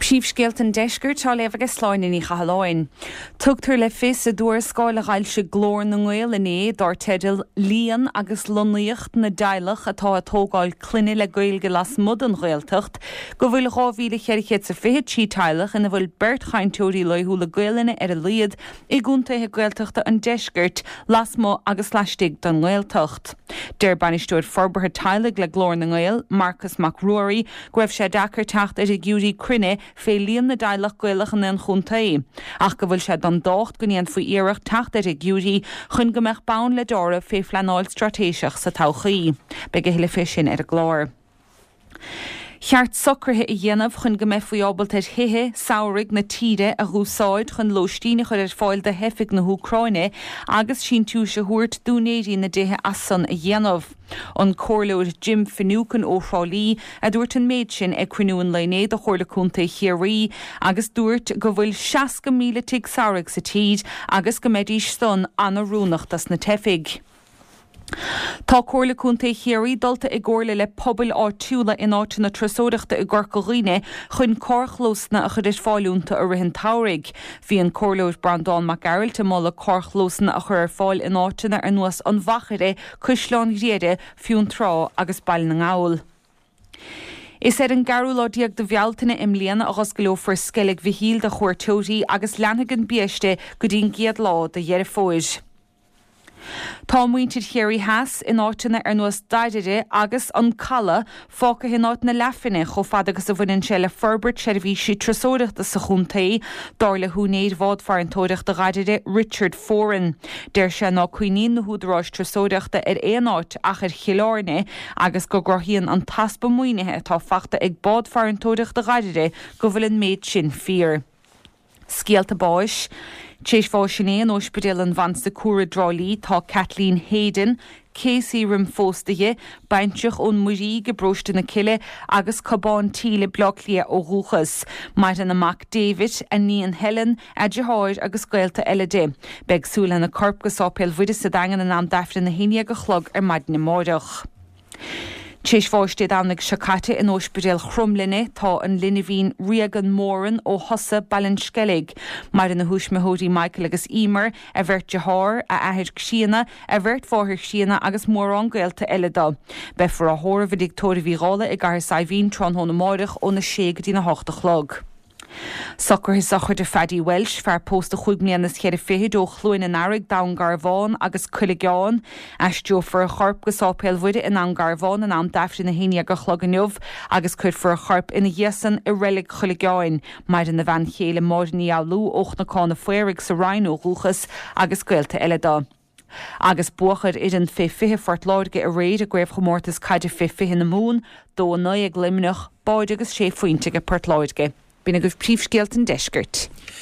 Príomhscéalt an deisgurt tá léh agus sláin í chaáin. Tugtar le fis a dúir scáil a gáil se glór na nghail iné dar teidir líon agus lonnaíocht na dailech atá atógáil cluine le gailge las mud an ghiltecht, go bhfuil ráhíle cheirichéad sa fihead sí teilech ina bhfuil bert chaintúirí leithúla gailine ar a liad i gúntaithe gailteachta an deisgurt las mó agus leistigh don ghiltecht. Deir banistúir forbartha teilig le glór na nghail, Marcus McRory, goibh sé dachar techt ar a giúrí crunne fé líon na dailech gailech an an chuntaí. Ach go bhfuil sé don dócht go níon faoi iarach techt ar a giúrí chun go meach bán le dóra fé fleanáil stratéiseach sa todhchaí. Beidh go hiile fisin ar a glór. Cheart socrthe i dhéanamh chun go méid faoi ábalt ar hithe, saoraigh na tíre a ghúsáid chun lóistíine chuir ar fáil de heifig na Húcráine agus sin tú se thuairt dúnéirí na déthe asan a dhéanamh. An cóirleoir Jim Finucane ó Fráilí a dúirt an méid sin ag cruinúin lené do chóirla cúnta chéirí agus dúirt go bhfuil 60 míle tig saoraigh sa tíd agus go méidís son anna rúnachtas na teifig. Tá cóirla cúnta chéirí dulta i gcóirla le pobail áitiúla in áit na trasóireachta i gCorcaghine chun córchlósna a chud is fáilúnta a rihin táraigh. Bhí an cóirleoir Brandán McGarrell te mála córchlósna a chur ar fáil in áitina ar nuas an bhachaire cúisleán riade fiún trá agus bail na ngáil. Is an garúládíag do bhealtainna imlíana agus go leor scilig bhíhíl de chuirtóirí agus leanhagan bíiste go dtíon giad lá de dhearr fóis. Tá muintir chéirí heas in áitina ar nuas daideide agus an calla fáca hin áit na lefinine cho fad agus a bhainn se le Ferbert seirbhí si trasóireachta sa chuntaí dar le húnéad bhád far an tóireachta gaideide Richard Foran. Deir se ná cuioín na húdarráis trasóireachta ar éon áit ach ar chiileáne agus go gcruthaíonn an taspa muoinethe tá fachta ag bád far an tóireachta gaideide go bhfuil an méid sin fíor. Scialta báis. Téis fá sinné an ospidéal an bhaint sa cuara drálí tá Kathleen Hayden, Casey Rimfóstaige, baintseach ón muí go brosta na ciile agus cabán tíle bloglia ó rúchas. Maid an amach David a níon Helen a deáir agus gailta eile de. Beag súla na corp go sápéil bhuiide sa dagan an am defra na héine go chlog ar maid na móideach. Téis fáistéad annig secate in ospidéal chrumlinne tá an linehín Reagan Moran ó Hosa Ballinskellig, mar in na húsmethódí Michael agus Emer a bhirt de háir a ahead síana a bhirt fáthir síana agus mór an gailta eile dá. Befar a thóir bhí dictóri bhírála i gar saibhín tronthóna máireach ó na séag dí na 8 chlog. Soccer his soccer de Faddy Welsh fear post a chuigmíannas chéad a fihead ó chluin an airig da an Garbhán agus Cuilegáin as jo for a charp go sápéil bhuide in an Garbhán an am dafri na héine go chlog agus cuid for a charp ina dhéasan i relic Cuilegáin maid in na bhain chéile módní á lú och na cána fuirig sa rain ó rúchas agus gailta eile dá. Agus buachar idir an fihe fort láirge a réid a gréibh chomórtas caidir fihe na mún dó na ag limnach báid agus sé faointe go port láirge. Bína go príomhscéalt an deisgurt.